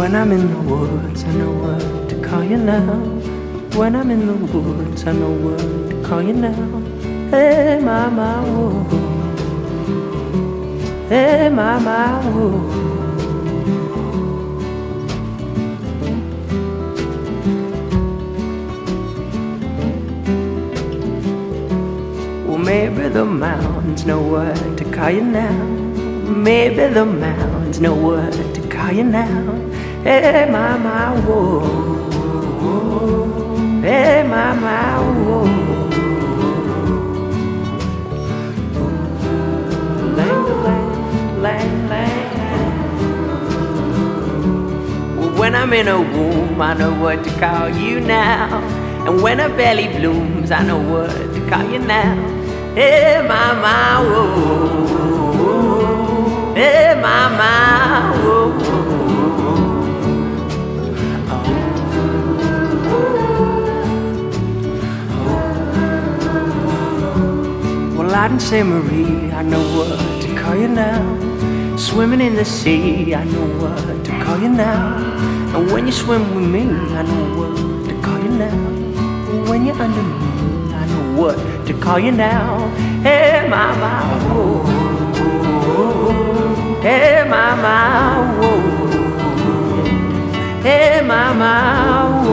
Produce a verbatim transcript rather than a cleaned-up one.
When I'm in the woods, I know what to call you now. When I'm in the woods, I know what to call you now. Hey, my, my, whoa. Hey, my, my, whoa. Well, maybe the mountains know what to call you now. Maybe the mountains know what to call you now. Hey, my, my, whoa. Hey, my, my, whoa. Lang, lang, lang, lang. Well, when I'm in a womb, I know what to call you now. And when a belly blooms, I know what to call you now. Hey, my, my, whoa. Hey, my, my, whoa. Well, I didn't say Marie, I know what to call you now. Swimming in the sea, I know what to call you now. And when you swim with me, I know what to call you now. When you're under me, I know what to call you now. Hey, my, my, whoa. Hey, my, my, whoa. Hey, my, my, whoa.